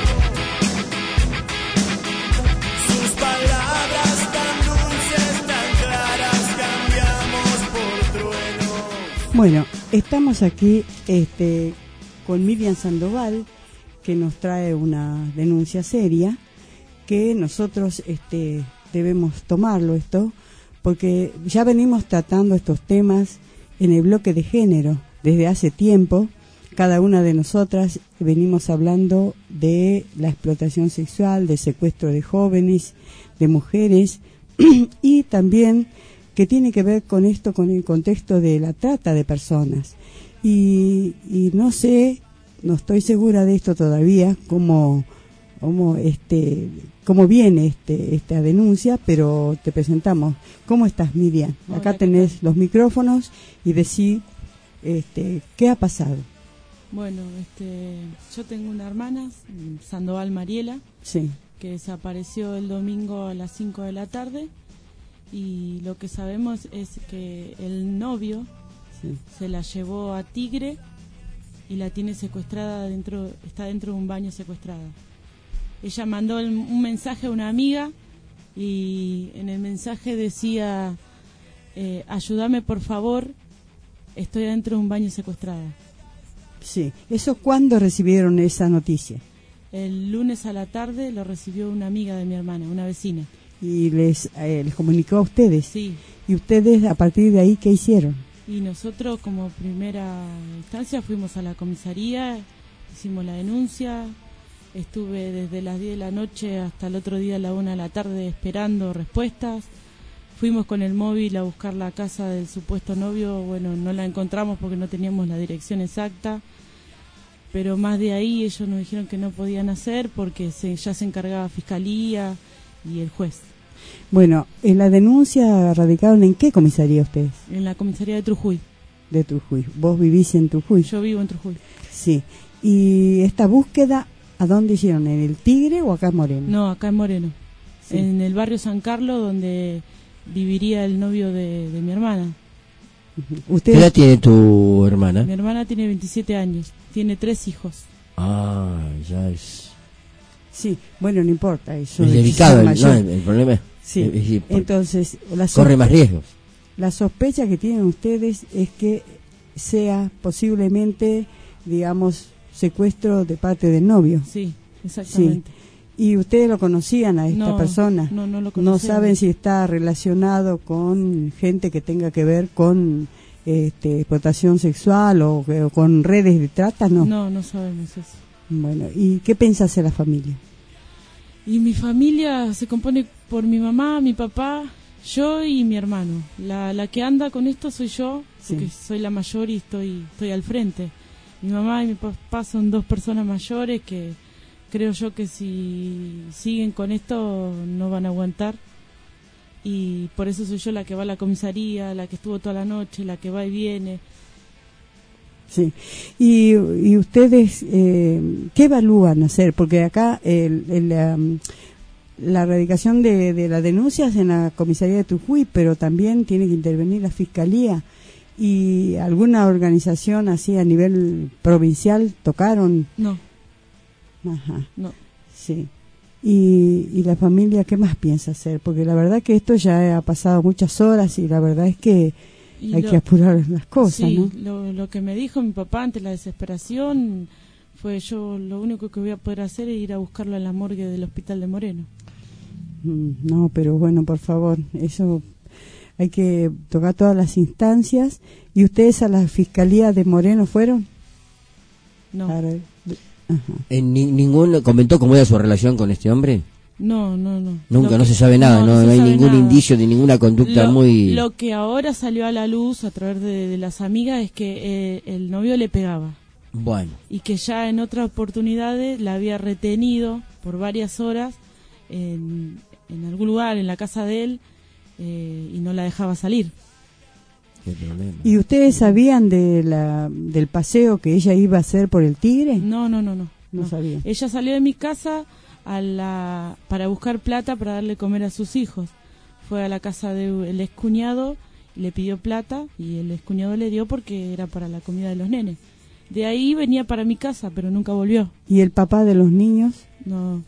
Speaker 2: sus palabras tan dulces, tan claras, cambiamos por truenos.
Speaker 3: Bueno, estamos aquí este, con Miriam Sandoval, que nos trae una denuncia seria, que nosotros este, debemos tomarlo esto, porque ya venimos tratando estos temas en el bloque de género desde hace tiempo. Cada una de nosotras venimos hablando de la explotación sexual, de secuestro de jóvenes, de mujeres, y también que tiene que ver con esto, con el contexto de la trata de personas. Y, y no sé, no estoy segura de esto todavía, cómo, cómo, este, cómo viene este, esta denuncia, pero te presentamos. ¿Cómo estás, Miriam?
Speaker 9: Hola,
Speaker 3: Acá
Speaker 9: ¿qué
Speaker 3: tenés
Speaker 9: tal?
Speaker 3: los micrófonos y decí este, qué ha pasado.
Speaker 9: Bueno, este, yo tengo una hermana, Sandoval Mariela,
Speaker 3: Sí,
Speaker 9: que desapareció el domingo a las cinco de la tarde, y lo que sabemos es que el novio
Speaker 3: sí.
Speaker 9: se la llevó a Tigre y la tiene secuestrada dentro, está dentro de un baño secuestrada. Ella mandó el- un mensaje a una amiga y en el mensaje decía, eh, ayúdame por favor, estoy dentro de un baño secuestrada.
Speaker 3: Sí, ¿eso cuándo recibieron esa noticia?
Speaker 9: El lunes a la tarde lo recibió una amiga de mi hermana, una vecina.
Speaker 3: Y les, eh, les comunicó a ustedes.
Speaker 9: Sí,
Speaker 3: ¿Y ustedes a partir de ahí qué hicieron?
Speaker 9: y nosotros como primera instancia fuimos a la comisaría, hicimos la denuncia, estuve desde las diez de la noche hasta el otro día a la una de la tarde esperando respuestas. Fuimos con el móvil a buscar la casa del supuesto novio, bueno, no la encontramos porque no teníamos la dirección exacta, pero más de ahí ellos nos dijeron que no podían hacer porque se, ya se encargaba Fiscalía y el juez,
Speaker 3: Bueno, en la denuncia radicaron en qué comisaría ustedes
Speaker 9: en la comisaría de Trujuy.
Speaker 3: de Trujuy. ¿Vos vivís en Trujuy?
Speaker 9: Yo vivo en Trujuy.
Speaker 3: Sí. ¿Y esta búsqueda a dónde hicieron? ¿En el Tigre o acá en Moreno?
Speaker 9: No, acá en Moreno,
Speaker 3: Sí.
Speaker 9: en el barrio San Carlos, donde viviría el novio de, de mi hermana.
Speaker 3: Ujú.
Speaker 10: ¿Qué
Speaker 3: ¿Ustedes?
Speaker 10: edad tiene tu hermana?
Speaker 9: Mi hermana tiene veintisiete años, tiene tres hijos.
Speaker 10: Ah, ya es...
Speaker 3: Sí, bueno, no importa. Eso
Speaker 10: Es
Speaker 3: de
Speaker 10: delicado,
Speaker 3: ser
Speaker 10: el, no,
Speaker 3: mayor.
Speaker 10: el, el problema es,
Speaker 3: Sí.
Speaker 10: es decir, por-
Speaker 3: Entonces, la,
Speaker 10: corre
Speaker 3: sospe-
Speaker 10: más riesgos.
Speaker 3: la sospecha que tienen ustedes es que sea posiblemente, digamos, secuestro de parte del novio.
Speaker 9: Sí, exactamente.
Speaker 3: ¿Y ustedes lo conocían a esta
Speaker 9: No,
Speaker 3: persona?
Speaker 9: No, no lo
Speaker 3: No
Speaker 9: conocemos.
Speaker 3: saben si está relacionado con gente que tenga que ver con este, explotación sexual o, o con redes de trata, ¿no?
Speaker 9: No, no sabemos eso.
Speaker 3: Bueno, ¿y qué piensa hacer la familia?
Speaker 9: Y mi familia se compone Por mi mamá, mi papá, yo y mi hermano. La, la que anda con esto soy yo, porque sí. soy la mayor y estoy, estoy al frente. Mi mamá y mi papá son dos personas mayores que creo yo que si siguen con esto no van a aguantar. Y por eso soy yo la que va a la comisaría, la que estuvo toda la noche, la que va y viene.
Speaker 3: Sí. Y, y ustedes, eh, ¿qué evalúan hacer? Porque acá el, el, um, la erradicación de, de las denuncias en la comisaría de Tujuy, pero también tiene que intervenir la fiscalía. ¿Y alguna organización así a nivel provincial tocaron?
Speaker 9: No.
Speaker 3: Ajá.
Speaker 9: No.
Speaker 3: Sí. Y, y la familia, ¿qué más piensa hacer? Porque la verdad que esto ya ha pasado muchas horas y la verdad es que
Speaker 9: y
Speaker 3: hay
Speaker 9: lo,
Speaker 3: que apurar las cosas,
Speaker 9: sí,
Speaker 3: ¿no?
Speaker 9: Lo, lo que me dijo mi papá ante la desesperación fue yo lo único que voy a poder hacer es ir a buscarlo en la morgue del hospital de Moreno.
Speaker 3: Mm, no, pero bueno, por favor, eso hay que tocar todas las instancias. ¿Y ustedes a la fiscalía de Moreno fueron?
Speaker 9: No.
Speaker 3: Para, ajá.
Speaker 10: ¿En ni, ningún comentó cómo era su relación con este hombre?
Speaker 9: No, no, no.
Speaker 10: Nunca,
Speaker 9: Lo
Speaker 10: no
Speaker 9: que,
Speaker 10: se sabe nada, no,
Speaker 9: no, no,
Speaker 10: no hay ningún
Speaker 9: nada.
Speaker 10: indicio de ninguna conducta
Speaker 9: lo,
Speaker 10: muy...
Speaker 9: Lo que ahora salió a la luz a través de, de las amigas es que eh, el novio le pegaba.
Speaker 10: Bueno.
Speaker 9: Y que ya en otras oportunidades la había retenido por varias horas en, en algún lugar, en la casa de él, eh, y no la dejaba salir.
Speaker 10: Qué problema.
Speaker 3: ¿Y ustedes sabían de la, del paseo que ella iba a hacer por el Tigre?
Speaker 9: No, no, no, no.
Speaker 3: No, no. sabía.
Speaker 9: Ella salió de mi casa a la, para buscar plata para darle comer a sus hijos. Fue a la casa del excuñado, le pidió plata y el excuñado le dio porque era para la comida de los nenes. De ahí venía para mi casa, pero nunca volvió.
Speaker 3: ¿Y el papá de los niños?
Speaker 9: No,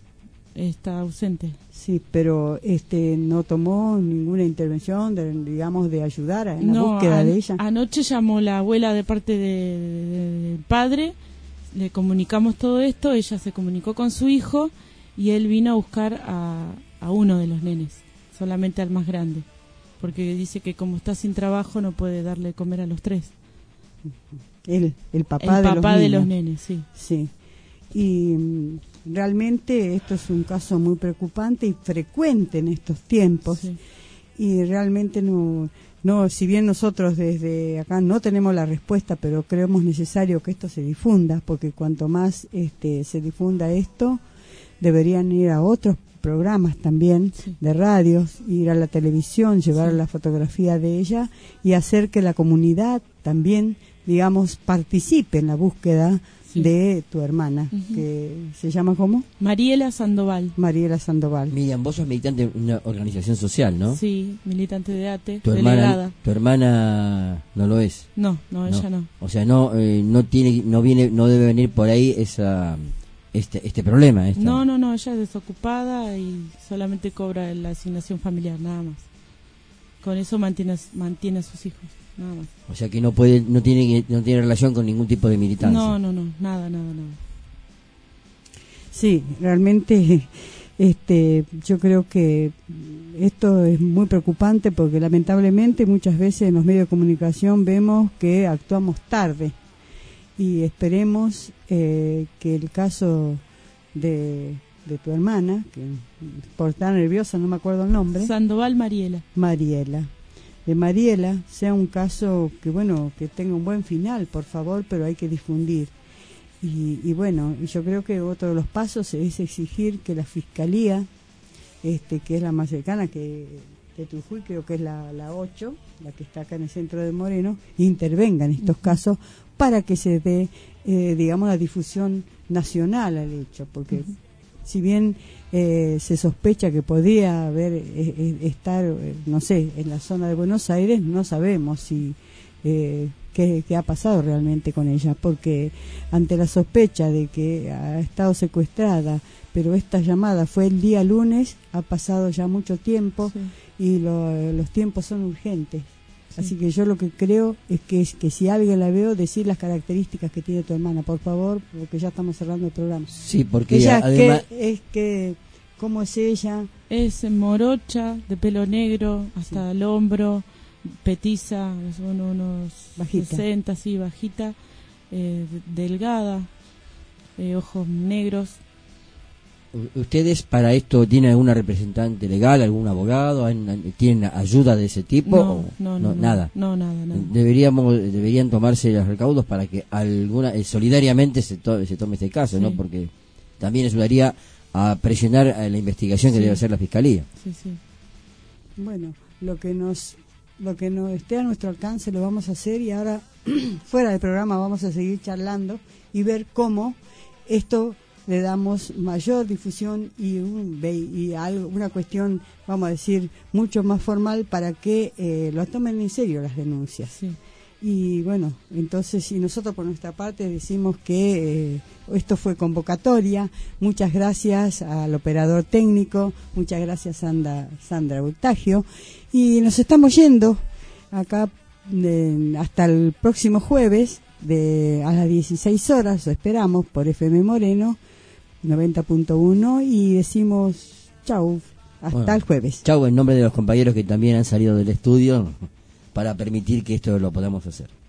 Speaker 9: está ausente.
Speaker 3: Sí, pero este no tomó ninguna intervención, de, digamos, de ayudar en la
Speaker 9: no,
Speaker 3: búsqueda
Speaker 9: an-
Speaker 3: de ella.
Speaker 9: Anoche llamó la abuela de parte del de, de padre, le comunicamos todo esto, ella se comunicó con su hijo y él vino a buscar a, a uno de los nenes, solamente al más grande, porque dice que como está sin trabajo no puede darle de comer a los tres.
Speaker 3: Él, el papá,
Speaker 9: el
Speaker 3: de,
Speaker 9: papá
Speaker 3: los
Speaker 9: de
Speaker 3: niños.
Speaker 9: los nenes, sí.
Speaker 3: Sí. Y mm, realmente esto es un caso muy preocupante y frecuente en estos tiempos.
Speaker 9: Sí.
Speaker 3: Y realmente no, no, si bien nosotros desde acá no tenemos la respuesta, pero creemos necesario que esto se difunda, porque cuanto más este se difunda esto, deberían ir a otros programas también, sí, de radios, ir a la televisión, llevar sí. la fotografía de ella y hacer que la comunidad también, digamos, participe en la búsqueda sí. de tu hermana, uh-huh. que se llama ¿cómo?
Speaker 9: Mariela Sandoval.
Speaker 3: Mariela Sandoval.
Speaker 10: Miriam, vos sos militante de una organización social, ¿no?
Speaker 9: Sí, militante de A T E,
Speaker 10: ¿Tu
Speaker 9: delegada.
Speaker 10: Hermana, ¿Tu hermana no lo es?
Speaker 9: No, no, ella no. no.
Speaker 10: O sea, no eh, no tiene, no viene, no debe venir por ahí esa este este problema. Esta.
Speaker 9: No, no, no, ella es desocupada y solamente cobra la asignación familiar, nada más. Con eso mantiene mantiene a sus hijos. Nada más.
Speaker 10: O sea que no puede, no tiene, no tiene relación con ningún tipo de militancia.
Speaker 9: No, no, no, nada, nada, nada.
Speaker 3: Sí, realmente, este, yo creo que esto es muy preocupante porque lamentablemente muchas veces en los medios de comunicación vemos que actuamos tarde y esperemos eh, que el caso de, de tu hermana, que por estar nerviosa no me acuerdo el nombre.
Speaker 9: Sandoval Mariela.
Speaker 3: Mariela. de Mariela sea un caso que bueno que tenga un buen final, por favor, pero hay que difundir. Y, y bueno, yo creo que otro de los pasos es exigir que la Fiscalía, este que es la más cercana, que de Tujuy, creo que es la, la ocho, la que está acá en el centro de Moreno, intervenga en estos uh-huh. casos para que se dé, eh, digamos, la difusión nacional al hecho, porque uh-huh. si bien eh, se sospecha que podría haber eh, estar, eh, no sé, en la zona de Buenos Aires, no sabemos si eh, qué, qué ha pasado realmente con ella, porque ante la sospecha de que ha estado secuestrada, pero esta llamada fue el día lunes, ha pasado ya mucho tiempo sí. y lo, los tiempos son urgentes. Sí. Así que yo lo que creo es que, es que si alguien la veo, decir las características que tiene tu hermana, por favor, porque ya estamos cerrando el programa.
Speaker 10: Sí, porque
Speaker 3: ella
Speaker 10: además...
Speaker 3: que, es que, ¿cómo es ella?
Speaker 9: Es morocha, de pelo negro, hasta sí. el hombro, petiza, son unos bajita. sesenta, sí, bajita, eh, delgada, eh, ojos negros.
Speaker 10: ¿Ustedes para esto tienen alguna representante legal, algún abogado? ¿Tienen ayuda de ese tipo?
Speaker 9: No,
Speaker 10: o
Speaker 9: no, no, no,
Speaker 10: nada.
Speaker 9: No, nada, nada.
Speaker 10: Deberíamos, deberían tomarse los recaudos para que alguna eh, solidariamente se, to, se tome este caso,
Speaker 9: sí.
Speaker 10: ¿no? Porque también ayudaría a presionar a la investigación que
Speaker 9: sí.
Speaker 10: debe hacer la Fiscalía.
Speaker 9: Sí, sí.
Speaker 3: Bueno, lo que nos lo que nos esté a nuestro alcance lo vamos a hacer, y ahora fuera del programa vamos a seguir charlando y ver cómo esto le damos mayor difusión y, un, y algo, una cuestión, vamos a decir, mucho más formal para que eh, lo tomen en serio las denuncias.
Speaker 9: Sí.
Speaker 3: Y bueno, entonces, y nosotros por nuestra parte decimos que eh, esto fue convocatoria. Muchas gracias al operador técnico, muchas gracias Sandra, Sandra Bultagio, y nos estamos yendo acá de, hasta el próximo jueves de a las dieciséis horas, lo esperamos por F M Moreno noventa punto uno, y decimos chau, hasta
Speaker 10: bueno,
Speaker 3: el jueves.
Speaker 10: Chau en nombre de los compañeros que también han salido del estudio para permitir que esto lo podamos hacer.